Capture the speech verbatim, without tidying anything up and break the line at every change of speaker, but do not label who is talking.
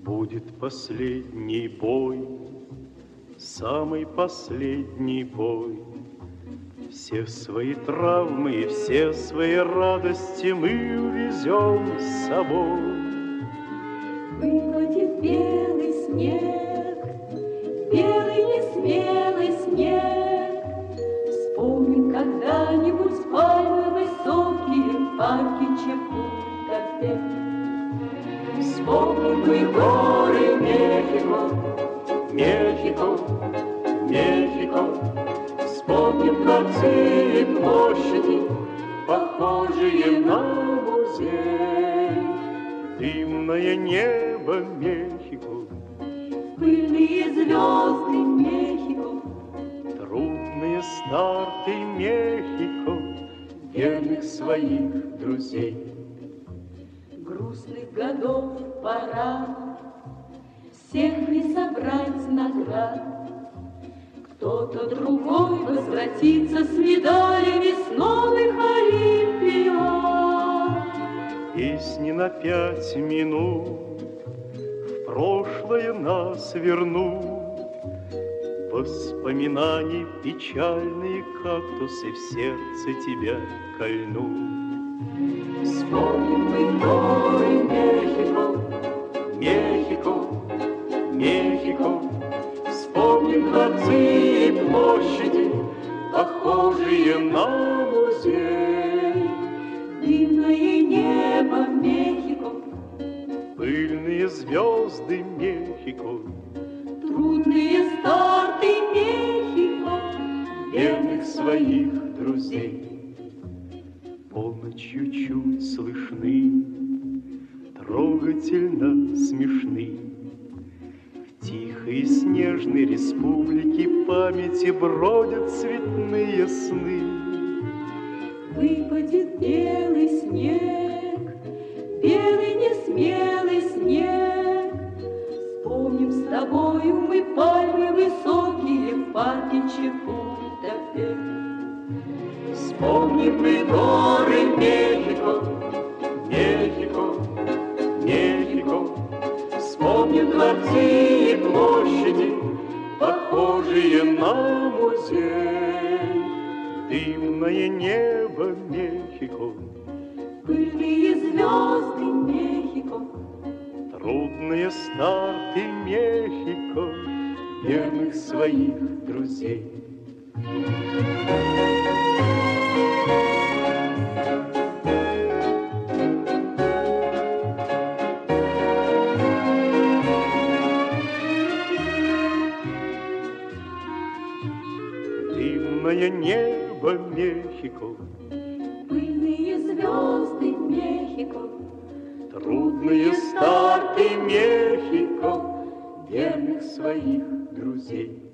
Будет последний бой, самый последний бой. Все свои травмы и все свои радости мы увезем с собой.
Выпадет белый снег, белый несмелый снег. Вспомним когда-нибудь пальмы высокие, парки Чапултепек. Вспомним мы горы Мехико,
Мехико, Мехико.
вспомним дворцы и площади,
Похожие на музей. Дымное небо Мехико,
пыльные звезды Мехико.
трудные старты Мехико, верных своих друзей.
Грустных годов пора всех не собрать наград. Кто-то другой возвратится с медалями с новых Олимпиад.
Песни на пять минут в прошлое нас вернут. Воспоминаний печальные кактусы в сердце тебя кольнут.
Вспомним мы горы Мехико,
Мехико, Мехико. Вспомним дворцы и площади, похожие на музей.
дымное небо Мехико,
Пыльные звезды Мехико,
трудные старты Мехико.
верных своих друзей. Полночью чуть слышны, трогательно смешны. В тихой и снежной республике памяти бродят цветные сны.
Выпадет белый снег, белый несмелый снег. Вспомним с тобою мы пальмы высокие в парке Чапултепек.
Вспомним мы горы Мехико, Мехико, Мехико. Вспомним дворцы и площади, похожие на музей. Дымное небо Мехико,
Пыльные звезды Мехико,
трудные старты Мехико, верных своих друзей. Дымное небо Мехико,
пыльные звезды Мехико.
трудные старты Мехико, верных своих друзей.